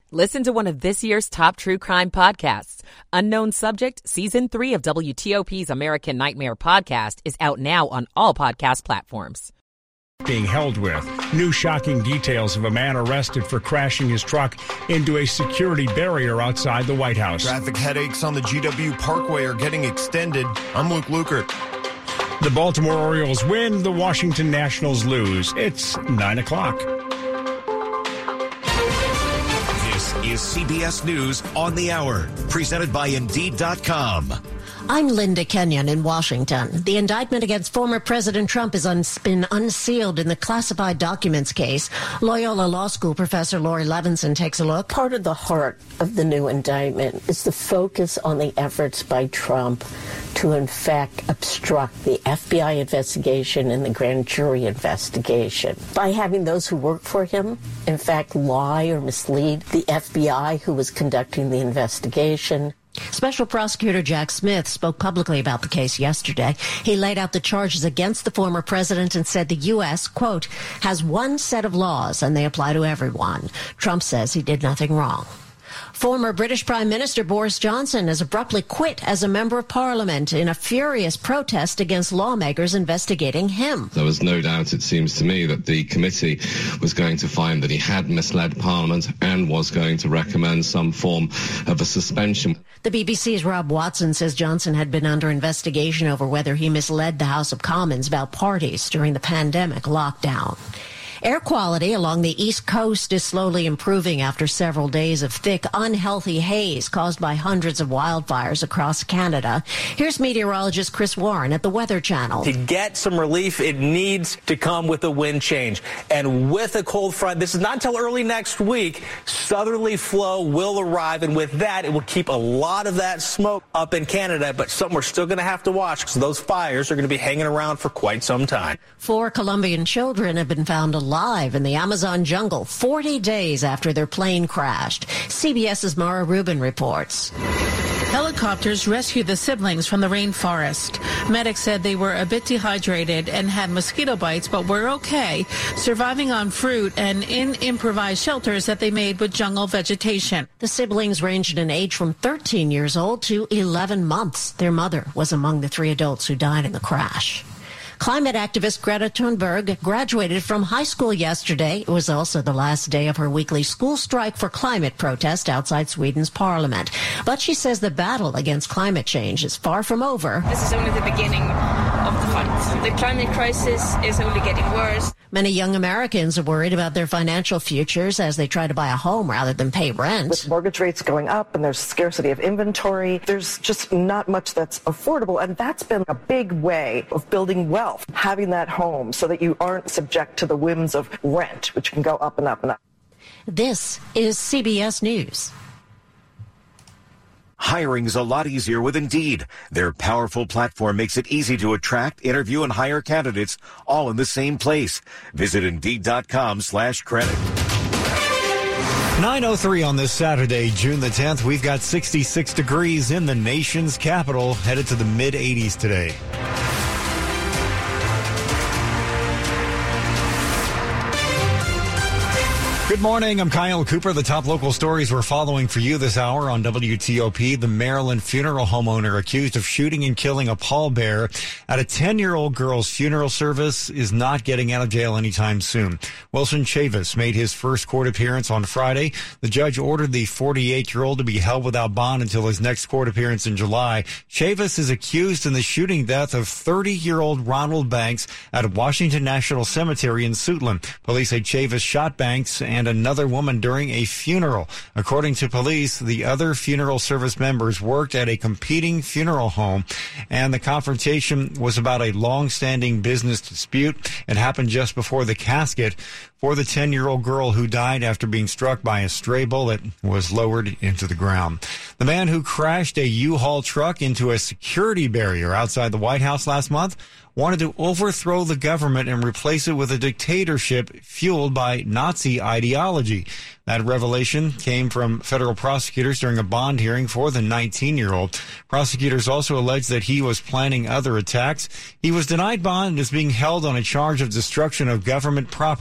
Listen to one of this year's top true crime podcasts. Unknown Subject, Season 3 of WTOP's American Nightmare podcast is out now on all podcast platforms. Being held with. New shocking details of a man arrested for crashing his truck into a security barrier outside the White House. Traffic headaches on the GW Parkway are getting extended. I'm Luke Lukert. The Baltimore Orioles win, the Washington Nationals lose. It's 9 o'clock. This is CBS News on the Hour, presented by Indeed.com. I'm Linda Kenyon in Washington. The indictment against former President Trump has been unsealed in the classified documents case. Loyola Law School professor Laurie Levinson takes a look. Part of the heart of the new indictment is the focus on the efforts by Trump to, in fact, obstruct the FBI investigation and the grand jury investigation by having those who work for him, in fact, lie or mislead the FBI who was conducting the investigation. Special Prosecutor Jack Smith spoke publicly about the case yesterday. He laid out the charges against the former president and said the U.S., quote, has one set of laws and they apply to everyone. Trump says he did nothing wrong. Former British Prime Minister Boris Johnson has abruptly quit as a member of Parliament in a furious protest against lawmakers investigating him. There was no doubt, it seems to me, that the committee was going to find that he had misled Parliament and was going to recommend some form of a suspension. The BBC's Rob Watson says Johnson had been under investigation over whether he misled the House of Commons about parties during the pandemic lockdown. Air quality along the East Coast is slowly improving after several days of thick, unhealthy haze caused by hundreds of wildfires across Canada. Here's meteorologist Chris Warren at the Weather Channel. To get some relief, it needs to come with a wind change. And with a cold front, this is not until early next week, southerly flow will arrive. And with that, it will keep a lot of that smoke up in Canada. But something we're still going to have to watch because those fires are going to be hanging around for quite some time. 4 Colombian children have been found alive in the Amazon jungle 40 days after their plane crashed. CBS's Mara Rubin reports. Helicopters rescued the siblings from the rainforest. Medics said they were a bit dehydrated and had mosquito bites, but were okay, surviving on fruit and in improvised shelters that they made with jungle vegetation. The siblings ranged in age from 13 years old to 11 months. Their mother was among the 3 adults who died in the crash. Climate activist Greta Thunberg graduated from high school yesterday. It was also the last day of her weekly school strike for climate protest outside Sweden's parliament. But she says the battle against climate change is far from over. This is only the beginning of the fight. The climate crisis is only getting worse. Many young Americans are worried about their financial futures as they try to buy a home rather than pay rent. With mortgage rates going up and there's scarcity of inventory, there's just not much that's affordable. And that's been a big way of building wealth, having that home so that you aren't subject to the whims of rent, which can go up and up and up. This is CBS News. Hiring's a lot easier with Indeed. Their powerful platform makes it easy to attract, interview, and hire candidates all in the same place. Visit Indeed.com/credit. 9:03 on this Saturday, June the 10th. We've got 66 degrees in the nation's capital, headed to the mid-80s today. Good morning. I'm Kyle Cooper. The top local stories we're following for you this hour on WTOP. The Maryland funeral homeowner accused of shooting and killing a pallbearer at a 10-year-old girl's funeral service is not getting out of jail anytime soon. Wilson Chavis made his first court appearance on Friday. The judge ordered the 48-year-old to be held without bond until his next court appearance in July. Chavis is accused in the shooting death of 30-year-old Ronald Banks at Washington National Cemetery in Suitland. Police say Chavis shot Banks and another woman during a funeral. According to police, the other funeral service members worked at a competing funeral home, and the confrontation was about a long-standing business dispute. It happened just before the casket for the 10-year-old girl who died after being struck by a stray bullet was lowered into the ground. The man who crashed a U-Haul truck into a security barrier outside the White House last month wanted to overthrow the government and replace it with a dictatorship fueled by Nazi ideology. That revelation came from federal prosecutors during a bond hearing for the 19-year-old. Prosecutors also alleged that he was planning other attacks. He was denied bond and is being held on a charge of destruction of government property after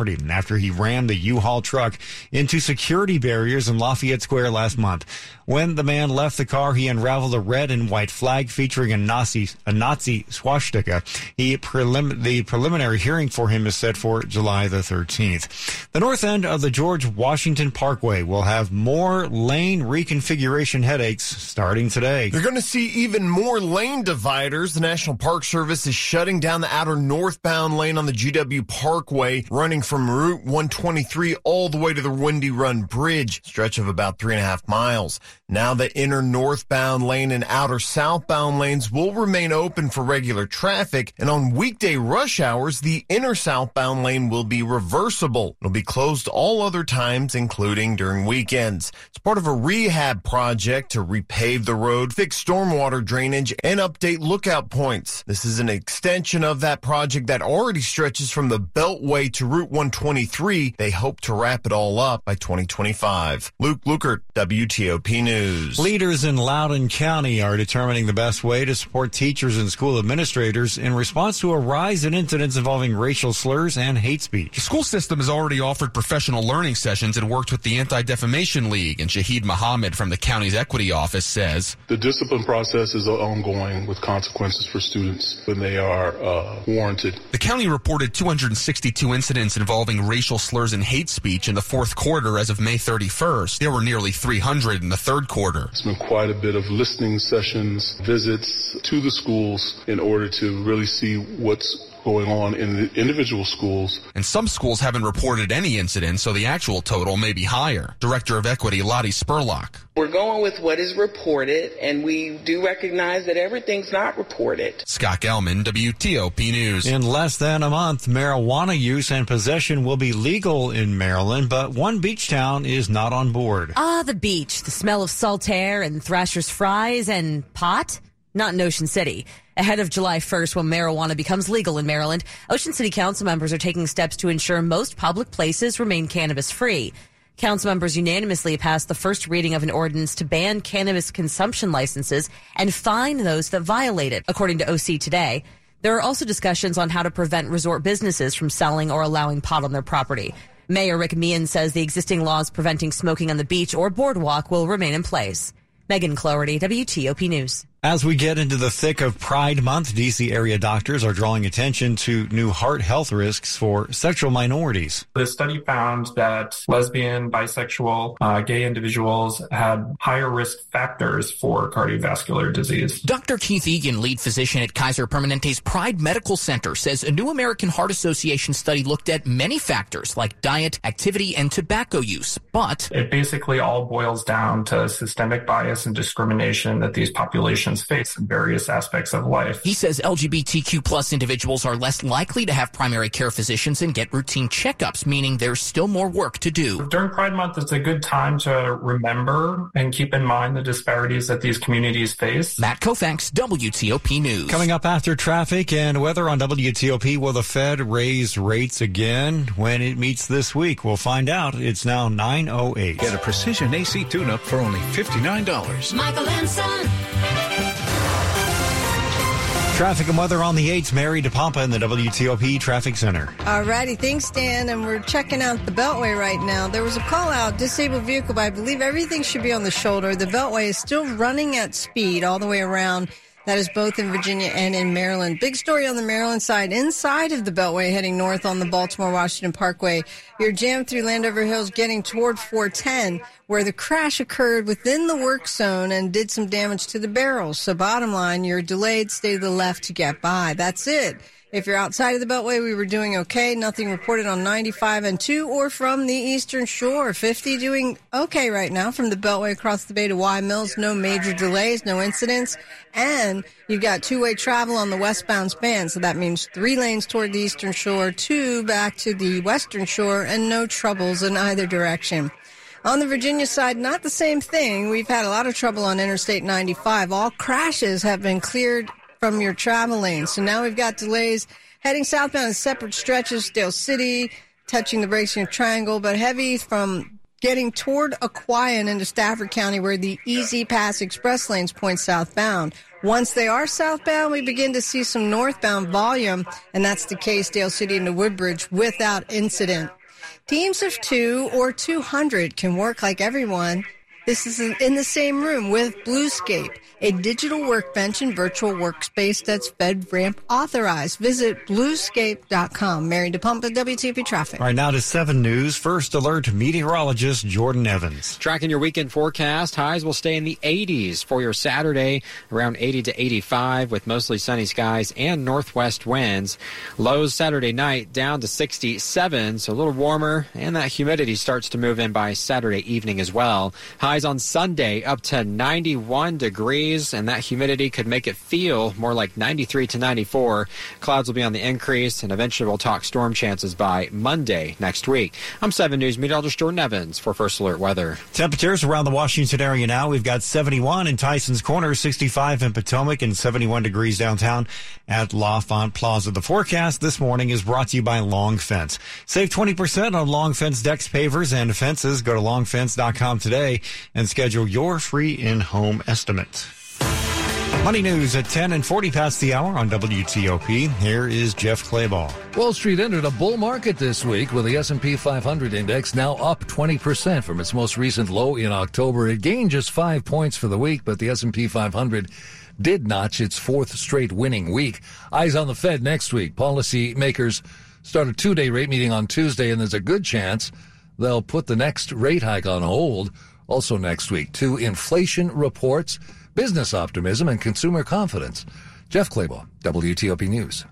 after he rammed the U-Haul truck into security barriers in Lafayette Square last month. When the man left the car, he unraveled a red and white flag featuring a Nazi swastika. The preliminary hearing for him is set for July the 13th. The north end of the George Washington Parkway will have more lane reconfiguration headaches starting today. You're going to see even more lane dividers. The National Park Service is shutting down the outer northbound lane on the GW Parkway, running from Route 123 all the way to the Windy Run Bridge, stretch of about 3.5 miles. Now the inner northbound lane and outer southbound lanes will remain open for regular traffic, and on weekday rush hours, the inner southbound lane will be reversible. It'll be closed all other times, including during weekends. It's part of a rehab project to repave the road, fix stormwater drainage, and update lookout points. This is an extension of that project that already stretches from the Beltway to Route 123. They hope to wrap it all up by 2025. Luke Lukert, WTOP News. Leaders in Loudoun County are determining the best way to support teachers and school administrators in response to a rise in incidents involving racial slurs and hate speech. The school system has already offered professional learning sessions and worked with the Anti-Defamation League, and Shahid Muhammad from the county's equity office says, the discipline process is ongoing with consequences for students when they are warranted. The county reported 262 incidents involving racial slurs and hate speech in the fourth quarter as of May 31st. There were nearly 300 in the third quarter. It's been quite a bit of listening sessions, visits to the schools in order to really see what's going on in the individual schools. And some schools haven't reported any incidents, so the actual total may be higher. Director of Equity, Lottie Spurlock. We're going with what is reported, and we do recognize that everything's not reported. Scott Gelman, WTOP News. In less than a month, marijuana use and possession will be legal in Maryland, but one beach town is not on board. The beach. The smell of salt air and Thrasher's fries and pot? Not in Ocean City. Ahead of July 1st, when marijuana becomes legal in Maryland, Ocean City Council members are taking steps to ensure most public places remain cannabis-free. Council members unanimously passed the first reading of an ordinance to ban cannabis consumption licenses and fine those that violate it, according to OC Today. There are also discussions on how to prevent resort businesses from selling or allowing pot on their property. Mayor Rick Meehan says the existing laws preventing smoking on the beach or boardwalk will remain in place. Megan Cloherty, WTOP News. As we get into the thick of Pride Month, D.C. area doctors are drawing attention to new heart health risks for sexual minorities. The study found that lesbian, bisexual, gay individuals had higher risk factors for cardiovascular disease. Dr. Keith Egan, lead physician at Kaiser Permanente's Pride Medical Center, says a new American Heart Association study looked at many factors like diet, activity, and tobacco use, but it basically all boils down to systemic bias and discrimination that these populations face in various aspects of life. He says LGBTQ plus individuals are less likely to have primary care physicians and get routine checkups, meaning there's still more work to do. During Pride Month, it's a good time to remember and keep in mind the disparities that these communities face. Matt Koufax, WTOP News. Coming up after traffic and weather on WTOP, will the Fed raise rates again when it meets this week? We'll find out. It's now 9:08. Get a precision AC tune-up for only $59. Michael and Son. Traffic and weather on the 8th. Mary DePompa in the WTOP Traffic Center. All righty. Thanks, Dan. And we're checking out the Beltway right now. There was a call out, disabled vehicle, but I believe everything should be on the shoulder. The Beltway is still running at speed all the way around. That is both in Virginia and in Maryland. Big story on the Maryland side. Inside of the Beltway, heading north on the Baltimore-Washington Parkway, you're jammed through Landover Hills getting toward 410, where the crash occurred within the work zone and did some damage to the barrels. So bottom line, you're delayed, stay to the left to get by. That's it. If you're outside of the Beltway, we were doing okay. Nothing reported on 95 and 2 or from the Eastern Shore. 50 doing okay right now from the Beltway across the bay to Y Mills. No major delays, no incidents. And you've got two-way travel on the westbound span. So that means 3 lanes toward the Eastern Shore, 2 back to the Western Shore, and no troubles in either direction. On the Virginia side, not the same thing. We've had a lot of trouble on Interstate 95. All crashes have been cleared from your travel lane. So now we've got delays heading southbound in separate stretches, Dale City, touching the brakes in your triangle, but heavy from getting toward Aquia into Stafford County where the Easy Pass Express lanes point southbound. Once they are southbound, we begin to see some northbound volume, and that's the case Dale City into Woodbridge without incident. Teams of 2 or 200 can work like everyone. This is in the same room with Bluescape, a digital workbench and virtual workspace that's FedRAMP authorized. Visit bluescape.com. Mary DePompa, WTOP Traffic. All right, now to 7 News. First alert meteorologist Jordan Evans. Tracking your weekend forecast, highs will stay in the 80s for your Saturday, around 80 to 85 with mostly sunny skies and northwest winds. Lows Saturday night down to 67, so a little warmer, and that humidity starts to move in by Saturday evening as well. Highs on Sunday up to 91 degrees, and that humidity could make it feel more like 93 to 94. Clouds will be on the increase, and eventually we'll talk storm chances by Monday next week. I'm 7 News meteorologist Jordan Evans for First Alert Weather. Temperatures around the Washington area now. We've got 71 in Tyson's Corner, 65 in Potomac, and 71 degrees downtown at L'Enfant Plaza. The forecast this morning is brought to you by Long Fence. Save 20% on Long Fence decks, pavers, and fences. Go to longfence.com today and schedule your free in-home estimate. Money news at 10 and 40 past the hour on WTOP. Here is Jeff Clayball. Wall Street entered a bull market this week with the S&P 500 index now up 20% from its most recent low in October. It gained just 5 points for the week, but the S&P 500 did notch its 4th straight winning week. Eyes on the Fed next week. Policymakers start a 2-day rate meeting on Tuesday, and there's a good chance they'll put the next rate hike on hold. Also next week, 2 inflation reports, business optimism, and consumer confidence. Jeff Clayball, WTOP News.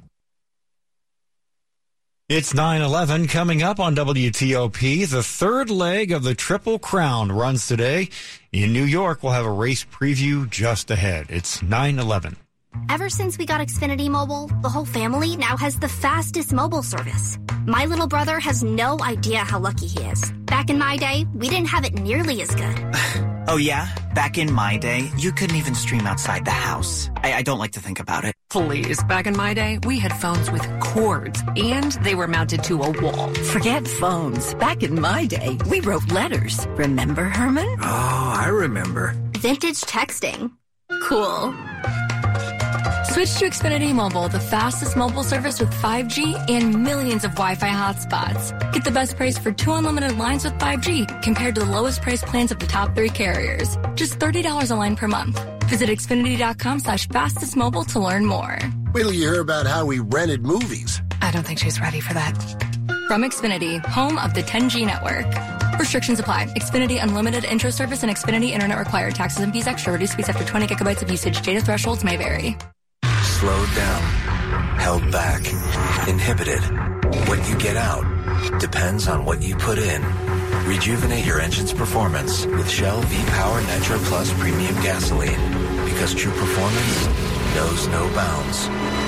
It's 9/11 coming up on WTOP. The third leg of the Triple Crown runs today. In New York, we'll have a race preview just ahead. It's 9/11. Ever since we got Xfinity Mobile, the whole family now has the fastest mobile service. My little brother has no idea how lucky he is. Back in my day, we didn't have it nearly as good. Oh yeah? Back in my day, you couldn't even stream outside the house. I don't like to think about it. Please, back in my day, we had phones with cords, and they were mounted to a wall. Forget phones. Back in my day, we wrote letters. Remember, Herman? Oh, I remember. Vintage texting. Cool. Switch to Xfinity Mobile, the fastest mobile service with 5G and millions of Wi-Fi hotspots. Get the best price for 2 unlimited lines with 5G compared to the lowest price plans of the top 3 carriers. Just $30 a line per month. Visit Xfinity.com/fastestmobile to learn more. Wait till you hear about how we rented movies. I don't think she's ready for that. From Xfinity, home of the 10G network. Restrictions apply. Xfinity Unlimited intro service and Xfinity Internet required. Taxes and fees extra. Reduced speeds after 20 gigabytes of usage. Data thresholds may vary. Slowed down, held back, inhibited. What you get out depends on what you put in. Rejuvenate your engine's performance with Shell V-Power Nitro Plus Premium Gasoline, because true performance knows no bounds.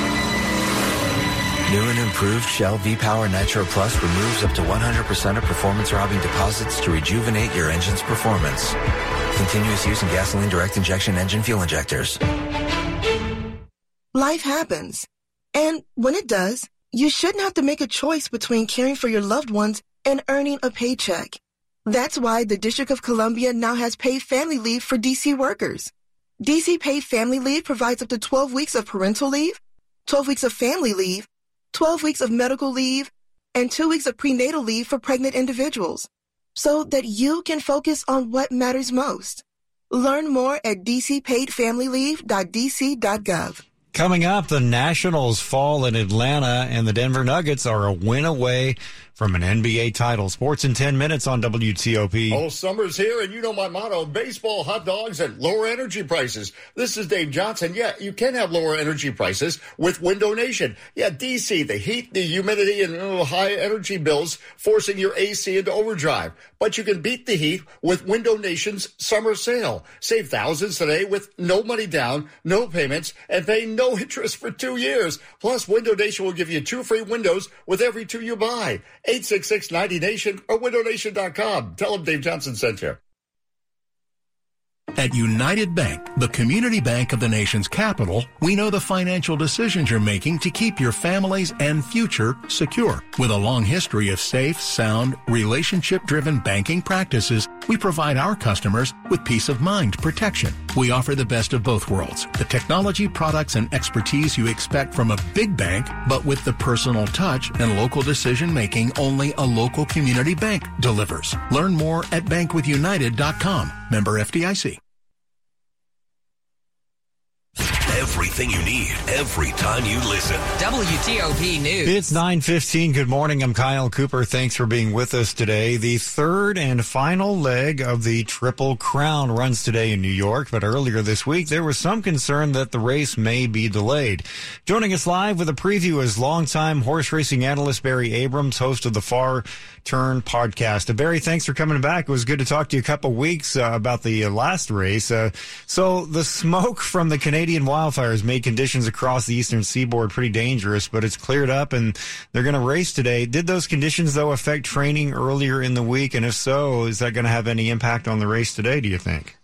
New and improved Shell V-Power Nitro Plus removes up to 100% of performance-robbing deposits to rejuvenate your engine's performance. Continuous use in gasoline direct injection engine fuel injectors. Life happens. And when it does, you shouldn't have to make a choice between caring for your loved ones and earning a paycheck. That's why the District of Columbia now has paid family leave for D.C. workers. D.C. paid family leave provides up to 12 weeks of parental leave, 12 weeks of family leave, 12 weeks of medical leave, and 2 weeks of prenatal leave for pregnant individuals, so that you can focus on what matters most. Learn more at dcpaidfamilyleave.dc.gov. Coming up, the Nationals fall in Atlanta, and the Denver Nuggets are a win away from an NBA title. Sports in 10 minutes on WTOP. Oh, summer's here, and you know my motto, baseball, hot dogs, and lower energy prices. This is Dave Johnson. Yeah, you can have lower energy prices with Window Nation. Yeah, DC, the heat, the humidity, and high energy bills forcing your AC into overdrive. But you can beat the heat with Window Nation's summer sale. Save thousands today with no money down, no payments, and pay no interest for 2 years. Plus, Window Nation will give you 2 free windows with every 2 you buy. 866-90-NATION or windownation.com. Tell them Dave Johnson sent you. At United Bank, the community bank of the nation's capital, we know the financial decisions you're making to keep your families and future secure. With a long history of safe, sound, relationship-driven banking practices, we provide our customers with peace of mind protection. We offer the best of both worlds, the technology, products, and expertise you expect from a big bank, but with the personal touch and local decision-making only a local community bank delivers. Learn more at bankwithunited.com. Member FDIC. Everything you need, every time you listen. WTOP News. It's 9:15. Good morning. I'm Kyle Cooper. Thanks for being with us today. The third and final leg of the Triple Crown runs today in New York, but earlier this week there was some concern that the race may be delayed. Joining us live with a preview is longtime horse racing analyst Barry Abrams, host of the Far Turn podcast. Barry, thanks for coming back. It was good to talk to you a couple weeks about the last race. So the smoke from the Canadian wildfires made conditions across the eastern seaboard pretty dangerous, but it's cleared up and they're going to race today. Did those conditions, though, affect training earlier in the week? And if so, is that going to have any impact on the race today, do you think?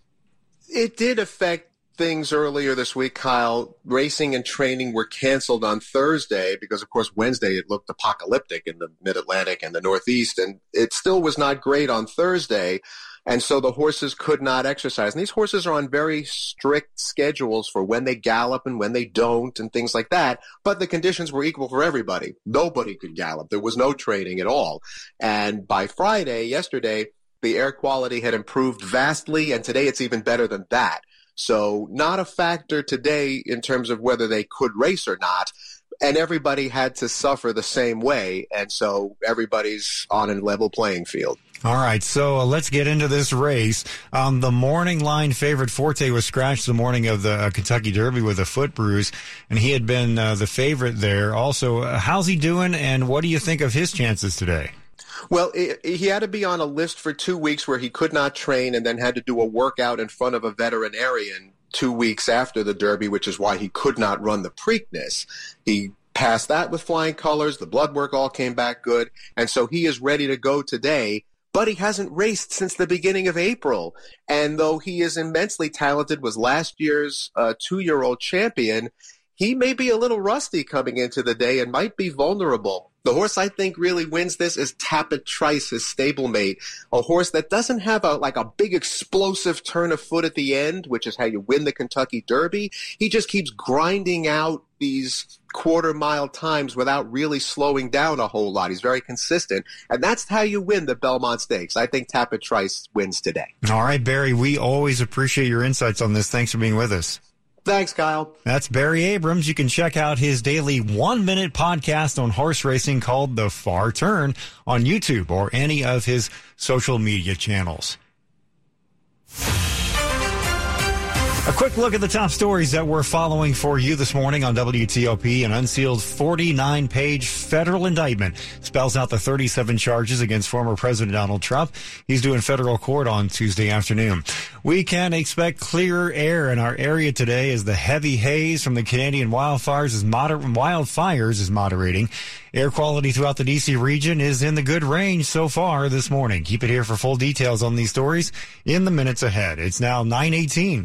It did affect things earlier this week, Kyle. Racing and training were canceled on Thursday because, of course, Wednesday it looked apocalyptic in the Mid-Atlantic and the Northeast, and it still was not great on Thursday. And so the horses could not exercise. And these horses are on very strict schedules for when they gallop and when they don't and things like that. But the conditions were equal for everybody. Nobody could gallop. There was no training at all. And by Friday, yesterday, the air quality had improved vastly, and today it's even better than that. So not a factor today in terms of whether they could race or not. And everybody had to suffer the same way. And so everybody's on a level playing field. All right, so let's get into this race. The morning line favorite Forte was scratched the morning of the Kentucky Derby with a foot bruise, and he had been the favorite there. Also, how's he doing, and what do you think of his chances today? Well, he had to be on a list for 2 weeks where he could not train and then had to do a workout in front of a veterinarian 2 weeks after the Derby, which is why he could not run the Preakness. He passed that with flying colors. The blood work all came back good, and so he is ready to go today. But he hasn't raced since the beginning of April. And though he is immensely talented, was last year's 2-year-old champion, he may be a little rusty coming into the day and might be vulnerable. The horse I think really wins this is Tapit Trice, his stablemate, a horse that doesn't have a big explosive turn of foot at the end, which is how you win the Kentucky Derby. He just keeps grinding out these quarter-mile times without really slowing down a whole lot. He's very consistent, and that's how you win the Belmont Stakes. I think Tapit Trice wins today. All right, Barry, we always appreciate your insights on this. Thanks for being with us. Thanks, Kyle. That's Barry Abrams. You can check out his daily 1-minute podcast on horse racing called The Far Turn on YouTube or any of his social media channels. A quick look at the top stories that we're following for you this morning on WTOP. An unsealed 49-page federal indictment spells out the 37 charges against former President Donald Trump. He's due in federal court on Tuesday afternoon. We can expect clearer air in our area today as the heavy haze from the Canadian wildfires is moderating. Air quality throughout the D.C. region is in the good range so far this morning. Keep it here for full details on these stories in the minutes ahead. It's now 9:18.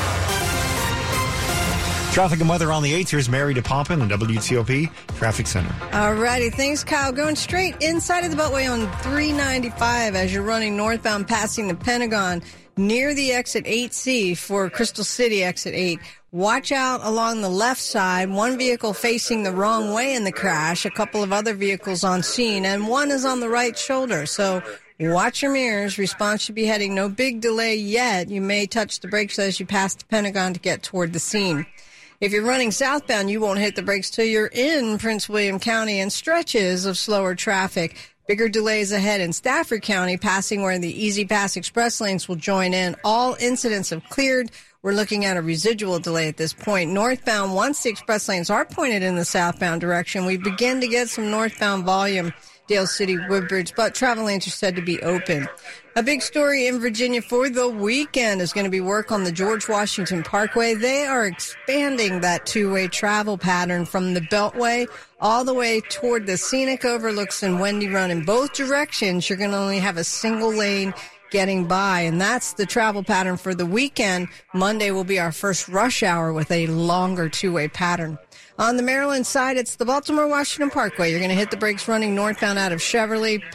Traffic and weather on the 8th. Here's Mary DePompin in WTOP Traffic Center. All righty. Thanks, Kyle. Going straight inside of the Beltway on 395 as you're running northbound passing the Pentagon near the exit 8C for Crystal City exit 8. Watch out along the left side. One vehicle facing the wrong way in the crash. A couple of other vehicles on scene, and one is on the right shoulder. So watch your mirrors. Response should be heading. No big delay yet. You may touch the brakes as you pass the Pentagon to get toward the scene. If you're running southbound, you won't hit the brakes till you're in Prince William County and stretches of slower traffic. Bigger delays ahead in Stafford County, passing where the Easy Pass Express lanes will join in. All incidents have cleared. We're looking at a residual delay at this point. Northbound, once the express lanes are pointed in the southbound direction, we begin to get some northbound volume, Dale City, Woodbridge, but travel lanes are said to be open. A big story in Virginia for the weekend is going to be work on the George Washington Parkway. They are expanding that two-way travel pattern from the Beltway all the way toward the scenic overlooks and Wendy Run. In both directions, you're going to only have a single lane getting by, and that's the travel pattern for the weekend. Monday will be our first rush hour with a longer two-way pattern. On the Maryland side, it's the Baltimore-Washington Parkway. You're going to hit the brakes running northbound out of Cheverly,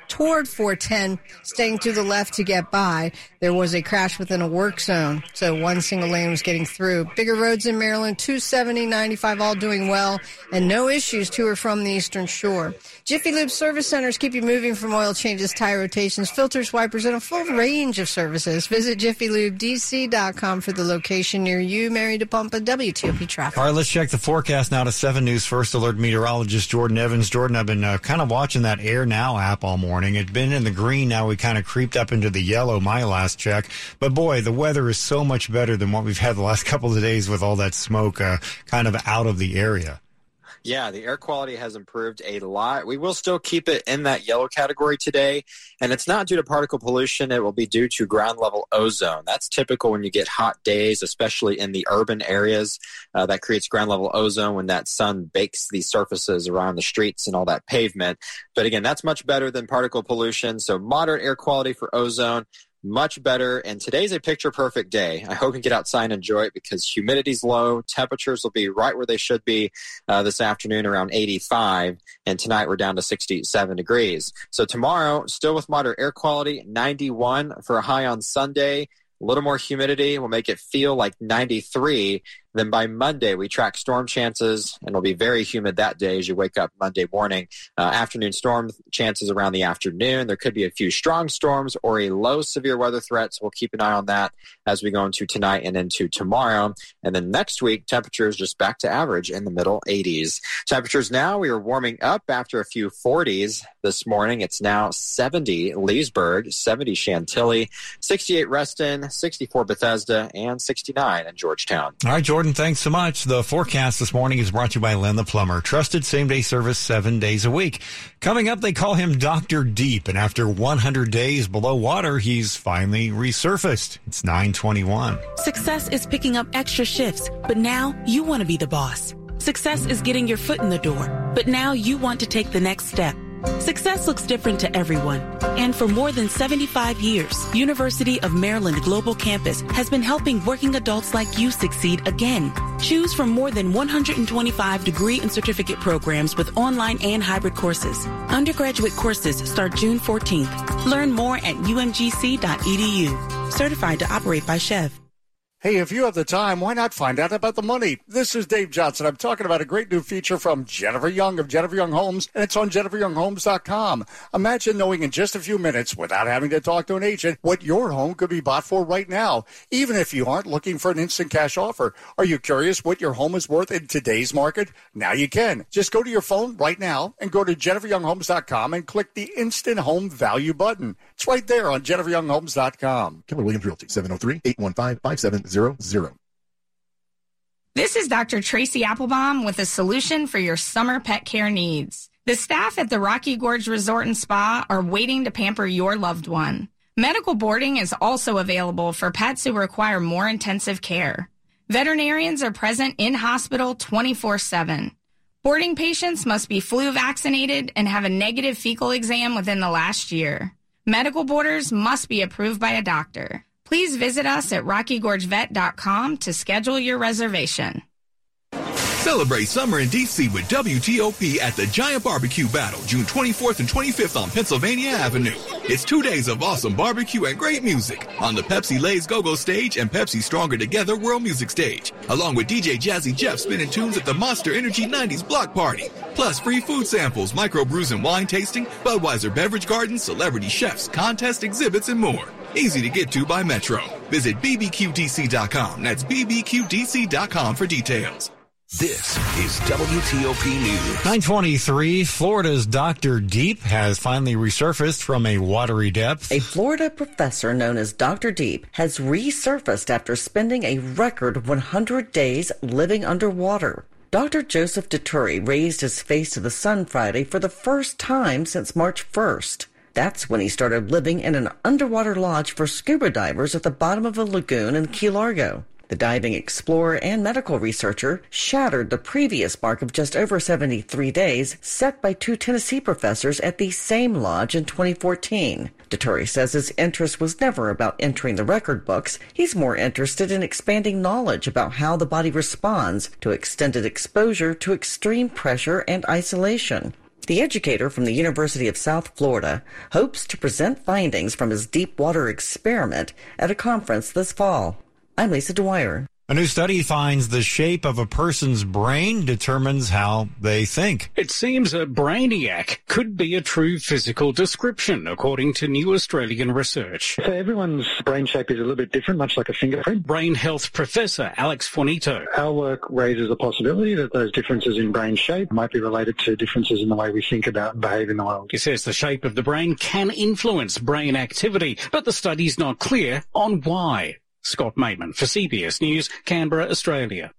toward 410, staying to the left to get by. There was a crash within a work zone, so one single lane was getting through. Bigger roads in Maryland, 270, 95, all doing well, and no issues to or from the Eastern Shore. Jiffy Lube service centers keep you moving from oil changes, tire rotations, filters, wipers, and a full range of services. Visit JiffyLubeDC.com for the location near you. Mary DePompa, WTOP Traffic. All right, let's check the forecast now to 7 News First Alert meteorologist Jordan Evans. Jordan, I've been kind of watching that Air Now app all morning. It's been in the green. Now we kind of creeped up into the yellow, my last check. But boy, the weather is so much better than what we've had the last couple of days with all that smoke kind of out of the area. Yeah, the air quality has improved a lot. We will still keep it in that yellow category today, and it's not due to particle pollution. It will be due to ground level ozone. That's typical when you get hot days, especially in the urban areas. That creates ground level ozone when that sun bakes these surfaces around the streets and all that pavement. But again, that's much better than particle pollution. So moderate air quality for ozone. Much better, and today's a picture-perfect day. I hope you can get outside and enjoy it because humidity's low. Temperatures will be right where they should be this afternoon, around 85, and tonight we're down to 67 degrees. So tomorrow, still with moderate air quality, 91 for a high on Sunday. A little more humidity will make it feel like 93. Then by Monday, we track storm chances, and it'll be very humid that day as you wake up Monday morning. Afternoon storm chances around the afternoon. There could be a few strong storms or a low severe weather threat, so we'll keep an eye on that as we go into tonight and into tomorrow. And then next week, temperatures just back to average in the middle 80s. Temperatures now, we are warming up after a few 40s this morning. It's now 70 Leesburg, 70 Chantilly, 68 Reston, 64 Bethesda, and 69 in Georgetown. All right, Jordan, thanks so much. The forecast this morning is brought to you by Len the Plumber. Trusted same-day service 7 days a week. Coming up, they call him Dr. Deep, and after 100 days below water, he's finally resurfaced. It's 9:21. Success is picking up extra shifts, but now you want to be the boss. Success is getting your foot in the door, but now you want to take the next step. Success looks different to everyone. And for more than 75 years, University of Maryland Global Campus has been helping working adults like you succeed again. Choose from more than 125 degree and certificate programs with online and hybrid courses. Undergraduate courses start June 14th. Learn more at umgc.edu. Certified to operate by Chev. Hey, if you have the time, why not find out about the money? This is Dave Johnson. I'm talking about a great new feature from Jennifer Young of Jennifer Young Homes, and it's on JenniferYoungHomes.com. Imagine knowing in just a few minutes, without having to talk to an agent, what your home could be bought for right now, even if you aren't looking for an instant cash offer. Are you curious what your home is worth in today's market? Now you can. Just go to your phone right now and go to JenniferYoungHomes.com and click the Instant Home Value button. It's right there on JenniferYoungHomes.com. Keller Williams Realty, 703-815-5700. This is Dr. Tracy Applebaum with a solution for your summer pet care needs. The staff at the Rocky Gorge Resort and Spa are waiting to pamper your loved one. Medical boarding is also available for pets who require more intensive care. Veterinarians are present in hospital 24/7. Boarding patients must be flu vaccinated and have a negative fecal exam within the last year. Medical boarders must be approved by a doctor. Please visit us at RockyGorgeVet.com to schedule your reservation. Celebrate summer in D.C. with WTOP at the Giant Barbecue Battle, June 24th and 25th on Pennsylvania Avenue. It's 2 days of awesome barbecue and great music on the Pepsi Lay's Go-Go stage and Pepsi Stronger Together World Music stage, along with DJ Jazzy Jeff spinning tunes at the Monster Energy 90s Block Party. Plus free food samples, microbrews and wine tasting, Budweiser Beverage Garden, celebrity chefs, contest exhibits, and more. Easy to get to by Metro. Visit bbqdc.com. That's bbqdc.com for details. This is WTOP News. 9:23, Florida's Dr. Deep has finally resurfaced from a watery depth. A Florida professor known as Dr. Deep has resurfaced after spending a record 100 days living underwater. Dr. Joseph Dituri raised his face to the sun Friday for the first time since March 1st. That's when he started living in an underwater lodge for scuba divers at the bottom of a lagoon in Key Largo. The diving explorer and medical researcher shattered the previous mark of just over 73 days set by two Tennessee professors at the same lodge in 2014. Dituri says his interest was never about entering the record books. He's more interested in expanding knowledge about how the body responds to extended exposure to extreme pressure and isolation. The educator from the University of South Florida hopes to present findings from his deep water experiment at a conference this fall. I'm Lisa Dwyer. A new study finds the shape of a person's brain determines how they think. It seems a brainiac could be a true physical description, according to new Australian research. So everyone's brain shape is a little bit different, much like a fingerprint. Brain health professor Alex Fornito. Our work raises the possibility that those differences in brain shape might be related to differences in the way we think about and behave in the world. He says the shape of the brain can influence brain activity, but the study's not clear on why. Scott Maitland for CBS News, Canberra, Australia.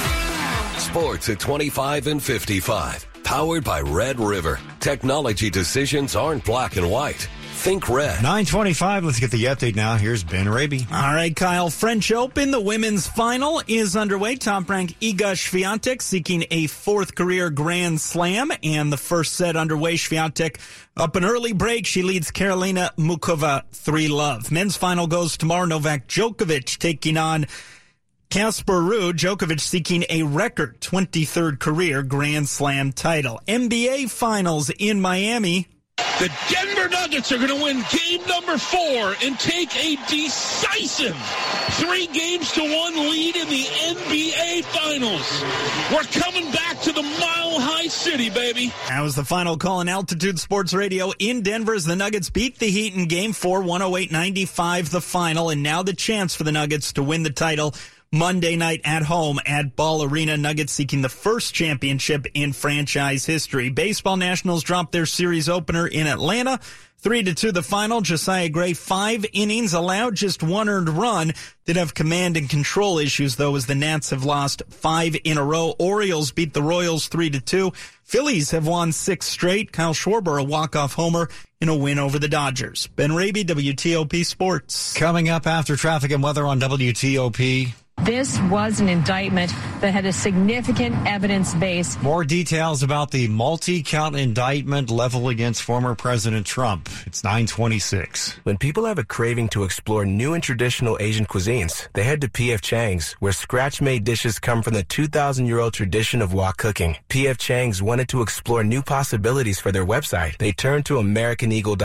Sports at 25 and 55. Powered by Red River. Technology decisions aren't black and white. Think red. 9:25. Let's get the update now. Here's Ben Raby. All right, Kyle. French Open, the women's final is underway. Top-ranked Iga Swiatek seeking a fourth career Grand Slam, and the first set underway. Swiatek up an early break. She leads Karolina Muchova 3-love. Men's final goes tomorrow. Novak Djokovic taking on Casper Ruud. Djokovic seeking a record 23rd career Grand Slam title. NBA Finals in Miami. The Denver Nuggets are going to win game number 4 and take a decisive 3-1 lead in the NBA Finals. We're coming back to the Mile High City, baby. That was the final call on Altitude Sports Radio in Denver as the Nuggets beat the Heat in Game 4, 108-95 the final, and now the chance for the Nuggets to win the title Monday night at home at Ball Arena. Nuggets seeking the first championship in franchise history. Baseball Nationals dropped their series opener in Atlanta. 3-2 the final. Josiah Gray, 5 innings, allowed just 1 earned run. Did have command and control issues, though, as the Nats have lost 5 in a row. Orioles beat the Royals 3-2. Phillies have won 6 straight. Kyle Schwarber, a walk-off homer in a win over the Dodgers. Ben Raby, WTOP Sports. Coming up after traffic and weather on WTOP. This was an indictment that had a significant evidence base. More details about the multi-count indictment leveled against former President Trump. It's 9:26. When people have a craving to explore new and traditional Asian cuisines, they head to P.F. Chang's, where scratch-made dishes come from the 2,000-year-old tradition of wok cooking. P.F. Chang's wanted to explore new possibilities for their website. They turned to American Eagle.